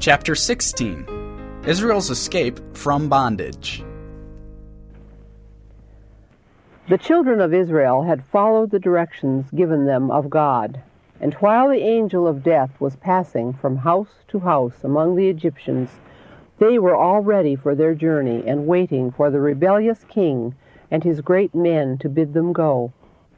Chapter 16. Israel's Escape from Bondage. The children of Israel had followed the directions given them of God, and while the angel of death was passing from house to house among the Egyptians, they were all ready for their journey and waiting for the rebellious king and his great men to bid them go.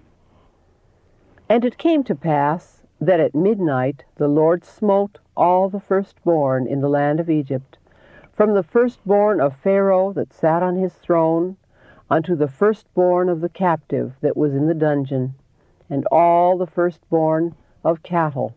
And it came to pass that at midnight the Lord smote all the firstborn in the land of Egypt, from the firstborn of Pharaoh that sat on his throne, unto the firstborn of the captive that was in the dungeon, and all the firstborn of cattle.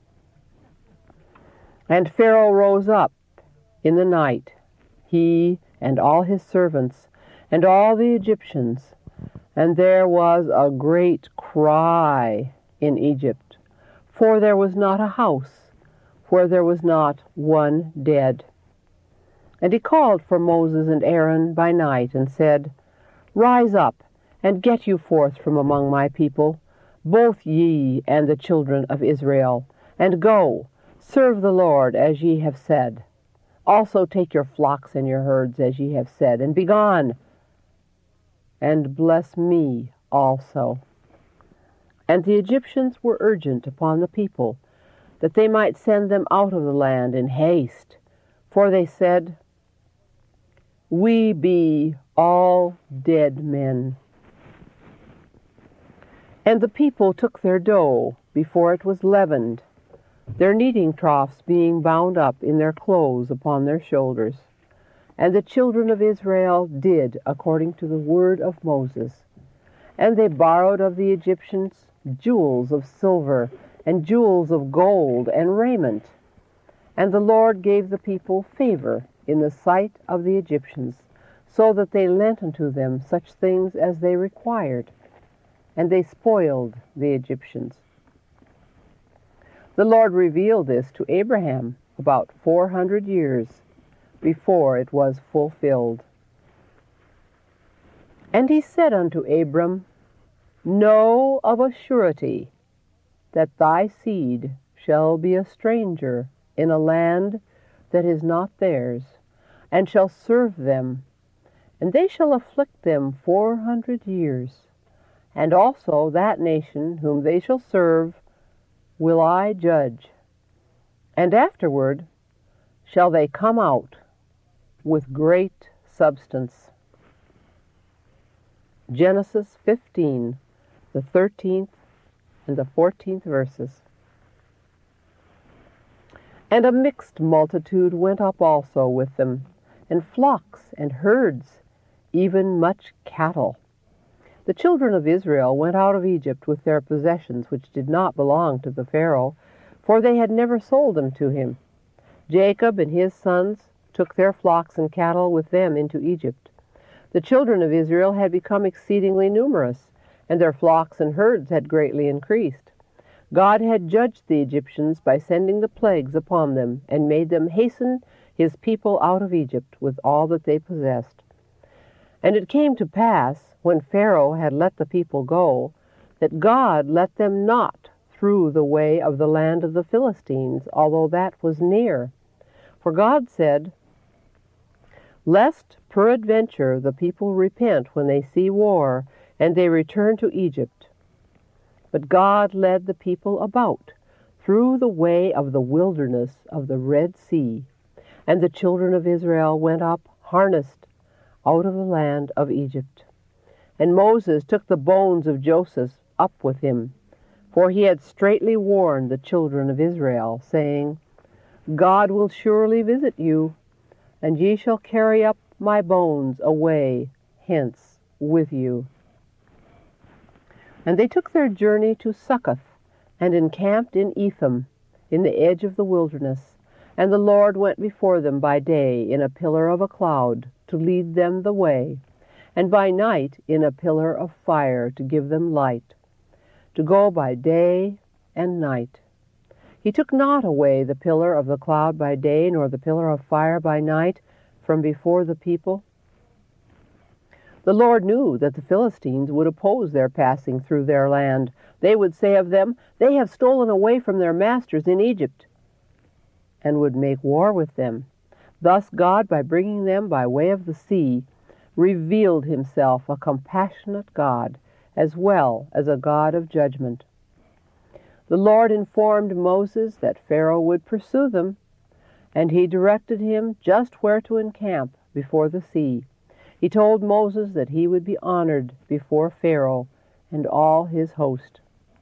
And Pharaoh rose up in the night, he and all his servants, and all the Egyptians, and there was a great cry in Egypt, for there was not a house where there was not one dead. And he called for Moses and Aaron by night, and said, Rise up, and get you forth from among my people, both ye and the children of Israel, and go, serve the Lord as ye have said. Also take your flocks and your herds as ye have said, and be gone, and bless me also. And the Egyptians were urgent upon the people, that they might send them out of the land in haste, for they said, We be all dead men. And the people took their dough before it was leavened, their kneading troughs being bound up in their clothes upon their shoulders. And the children of Israel did according to the word of Moses. And they borrowed of the Egyptians jewels of silver and jewels of gold and raiment. And the Lord gave the people favor in the sight of the Egyptians, so that they lent unto them such things as they required, and they spoiled the Egyptians. The Lord revealed this to Abraham about 400 years before it was fulfilled. And he said unto Abram, Know of a surety that thy seed shall be a stranger in a land that is not theirs, and shall serve them, and they shall afflict them 400 years. And also that nation whom they shall serve will I judge. And afterward shall they come out with great substance. Genesis 15, the 13th and the 14th verses. And a mixed multitude went up also with them, and flocks and herds, even much cattle. The children of Israel went out of Egypt with their possessions, which did not belong to the Pharaoh, for they had never sold them to him. Jacob and his sons took their flocks and cattle with them into Egypt. The children of Israel had become exceedingly numerous, and their flocks and herds had greatly increased. God had judged the Egyptians by sending the plagues upon them, and made them hasten his people out of Egypt with all that they possessed. And it came to pass, when Pharaoh had let the people go, that God let them not through the way of the land of the Philistines, although that was near. For God said, Lest peradventure the people repent when they see war, and they return to Egypt. But God led the people about through the way of the wilderness of the Red Sea, and the children of Israel went up harnessed out of the land of Egypt. And Moses took the bones of Joseph up with him, for he had straitly warned the children of Israel, saying, God will surely visit you, and ye shall carry up my bones away hence with you. And they took their journey to Succoth, and encamped in Etham, in the edge of the wilderness. And the Lord went before them by day in a pillar of a cloud, to lead them the way, and by night in a pillar of fire to give them light, to go by day and night. He took not away the pillar of the cloud by day, nor the pillar of fire by night from before the people. The Lord knew that the Philistines would oppose their passing through their land. They would say of them, They have stolen away from their masters in Egypt. and would make war with them. Thus God, by bringing them by way of the sea, revealed himself a compassionate God, as well as a God of judgment. The Lord informed Moses that Pharaoh would pursue them, and he directed him just where to encamp before the sea. He told Moses that he would be honored before Pharaoh and all his host.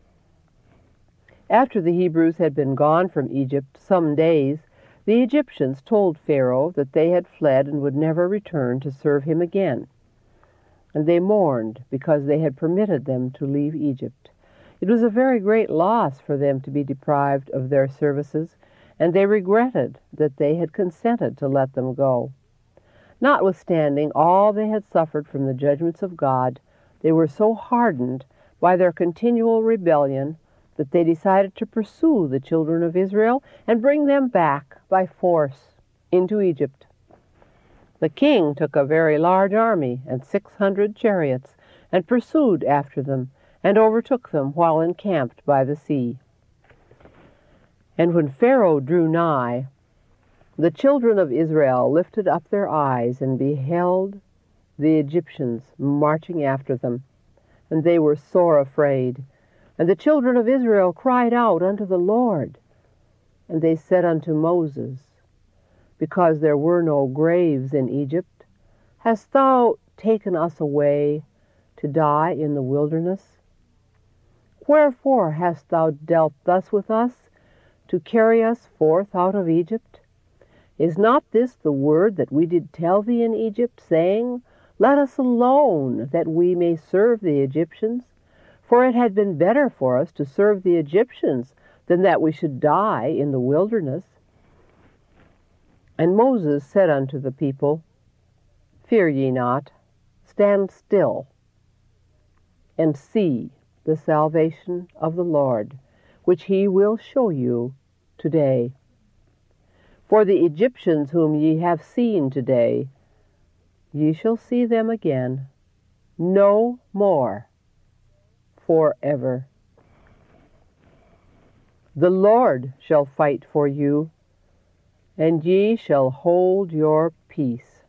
After the Hebrews had been gone from Egypt some days, the Egyptians told Pharaoh that they had fled and would never return to serve him again. And they mourned because they had permitted them to leave Egypt. It was a very great loss for them to be deprived of their services, and they regretted that they had consented to let them go. Notwithstanding all they had suffered from the judgments of God, they were so hardened by their continual rebellion that they decided to pursue the children of Israel and bring them back by force into Egypt. The king took a very large army and 600 chariots and pursued after them and overtook them while encamped by the sea. And when Pharaoh drew nigh, the children of Israel lifted up their eyes and beheld the Egyptians marching after them, and they were sore afraid. And the children of Israel cried out unto the Lord. And they said unto Moses, Because there were no graves in Egypt, hast thou taken us away to die in the wilderness? Wherefore hast thou dealt thus with us, to carry us forth out of Egypt? Is not this the word that we did tell thee in Egypt, saying, Let us alone, that we may serve the Egyptians? For it had been better for us to serve the Egyptians than that we should die in the wilderness. And Moses said unto the people, Fear ye not, stand still, and see the salvation of the Lord, which he will show you today. For the Egyptians whom ye have seen today, ye shall see them again, no more, forever. The Lord shall fight for you, and ye shall hold your peace.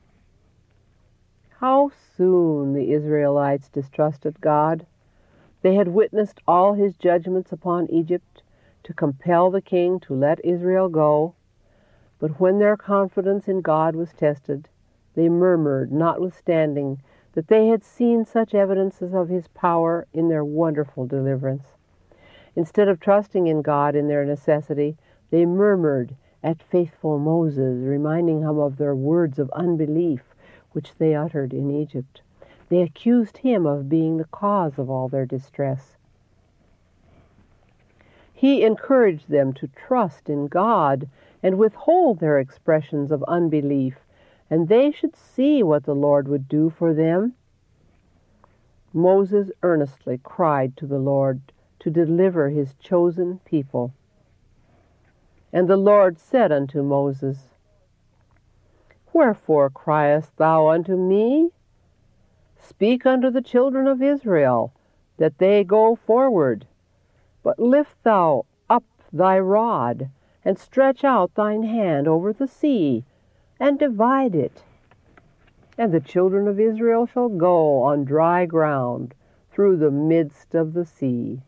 How soon the Israelites distrusted God! They had witnessed all his judgments upon Egypt to compel the king to let Israel go, but when their confidence in God was tested, they murmured, notwithstanding that they had seen such evidences of his power in their wonderful deliverance. Instead of trusting in God in their necessity, they murmured at faithful Moses, reminding him of their words of unbelief which they uttered in Egypt. They accused him of being the cause of all their distress. He encouraged them to trust in God and withhold their expressions of unbelief, and they should see what the Lord would do for them. Moses earnestly cried to the Lord to deliver his chosen people. And the Lord said unto Moses, Wherefore criest thou unto me? Speak unto the children of Israel, that they go forward. But lift thou up thy rod, and stretch out thine hand over the sea, and divide it. And the children of Israel shall go on dry ground through the midst of the sea.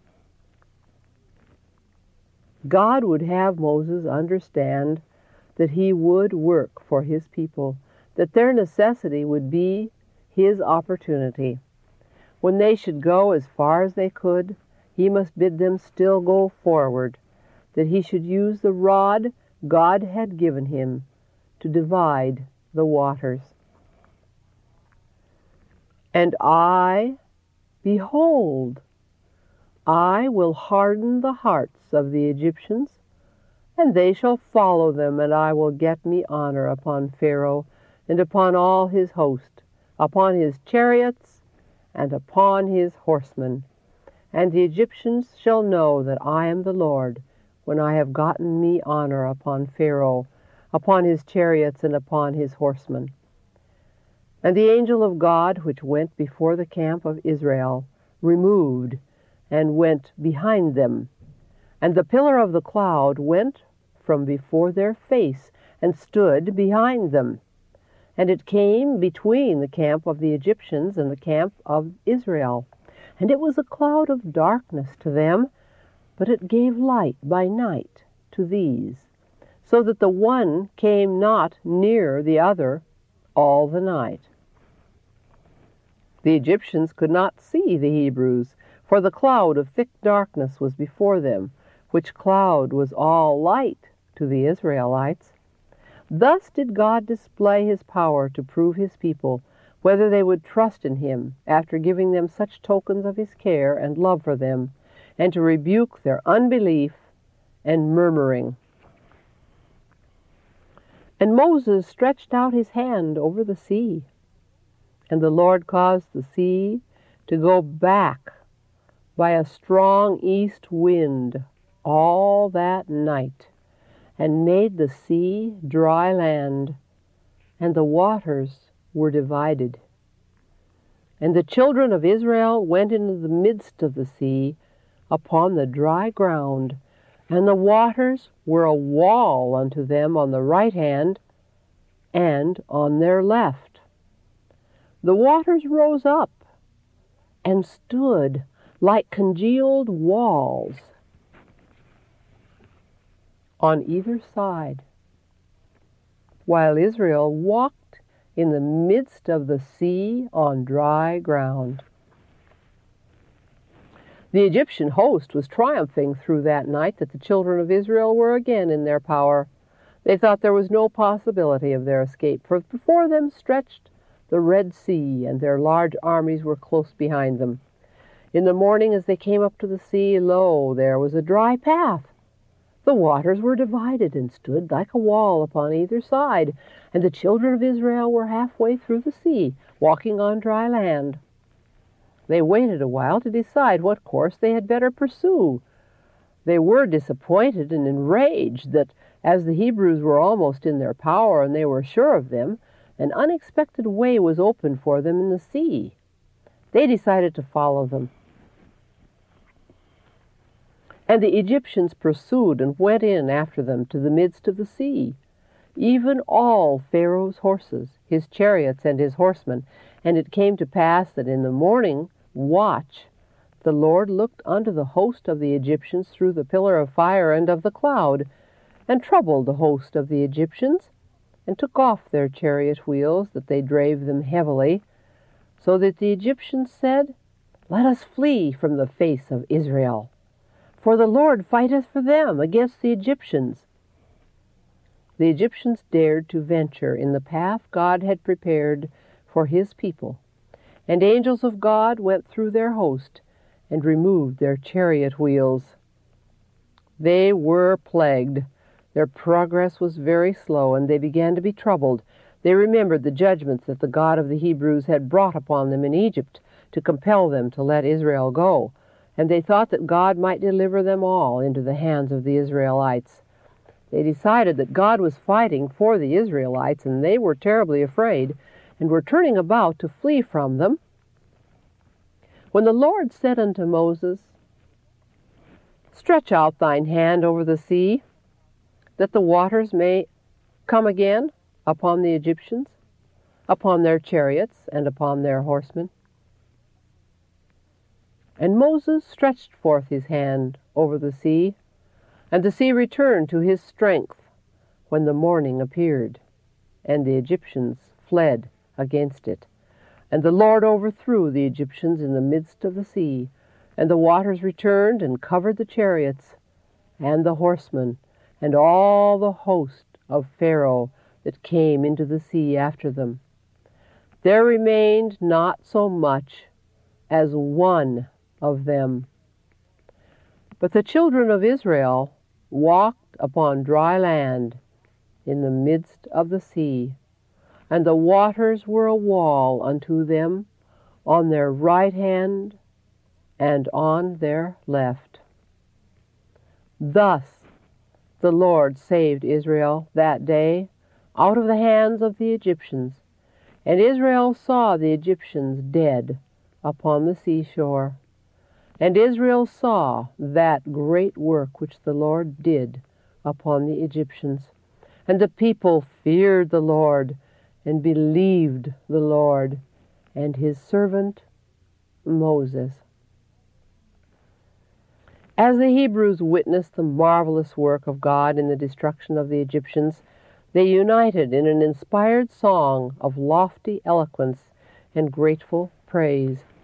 God would have Moses understand that he would work for his people, that their necessity would be his opportunity. When they should go as far as they could, he must bid them still go forward, that he should use the rod God had given him to divide the waters. And I, behold, I will harden the hearts of the Egyptians, and they shall follow them, and I will get me honor upon Pharaoh and upon all his host, upon his chariots and upon his horsemen. And the Egyptians shall know that I am the Lord, when I have gotten me honor upon Pharaoh, upon his chariots and upon his horsemen. And the angel of God, which went before the camp of Israel, removed and went behind them. And the pillar of the cloud went from before their face, and stood behind them. And it came between the camp of the Egyptians and the camp of Israel. And it was a cloud of darkness to them, but it gave light by night to these, so that the one came not near the other all the night. The Egyptians could not see the Hebrews, for the cloud of thick darkness was before them, which cloud was all light to the Israelites. Thus did God display his power to prove his people, whether they would trust in him, after giving them such tokens of his care and love for them, and to rebuke their unbelief and murmuring. And Moses stretched out his hand over the sea, and the Lord caused the sea to go back by a strong east wind all that night, and made the sea dry land, and the waters were divided. And the children of Israel went into the midst of the sea upon the dry ground, and the waters were a wall unto them on the right hand and on their left. The waters rose up and stood like congealed walls on either side, while Israel walked in the midst of the sea on dry ground. The Egyptian host was triumphing through that night that the children of Israel were again in their power. They thought there was no possibility of their escape, for before them stretched the Red Sea, and their large armies were close behind them. In the morning, as they came up to the sea, lo, there was a dry path. The waters were divided and stood like a wall upon either side, and the children of Israel were halfway through the sea, walking on dry land. They waited a while to decide what course they had better pursue. They were disappointed and enraged that, as the Hebrews were almost in their power and they were sure of them, an unexpected way was opened for them in the sea. They decided to follow them. And the Egyptians pursued and went in after them to the midst of the sea, even all Pharaoh's horses, his chariots, and his horsemen. And it came to pass that in the morning watch the Lord looked unto the host of the Egyptians through the pillar of fire and of the cloud, and troubled the host of the Egyptians, and took off their chariot wheels, that they drave them heavily, so that the Egyptians said, Let us flee from the face of Israel, for the Lord fighteth for them against the Egyptians. The Egyptians dared to venture in the path God had prepared for his people, and angels of God went through their host and removed their chariot wheels. They were plagued. Their progress was very slow, and they began to be troubled. They remembered the judgments that the God of the Hebrews had brought upon them in Egypt to compel them to let Israel go, and they thought that God might deliver them all into the hands of the Israelites. They decided that God was fighting for the Israelites, and they were terribly afraid, and were turning about to flee from them, when the Lord said unto Moses, Stretch out thine hand over the sea, that the waters may come again upon the Egyptians, upon their chariots, and upon their horsemen. And Moses stretched forth his hand over the sea, and the sea returned to his strength when the morning appeared, and the Egyptians fled against it. And the Lord overthrew the Egyptians in the midst of the sea, and the waters returned and covered the chariots and the horsemen, and all the host of Pharaoh that came into the sea after them. There remained not so much as one of them. But the children of Israel walked upon dry land in the midst of the sea, and the waters were a wall unto them on their right hand and on their left. Thus the Lord saved Israel that day out of the hands of the Egyptians, and Israel saw the Egyptians dead upon the seashore. And Israel saw that great work which the Lord did upon the Egyptians. And the people feared the Lord and believed the Lord and his servant Moses. As the Hebrews witnessed the marvelous work of God in the destruction of the Egyptians, they united in an inspired song of lofty eloquence and grateful praise.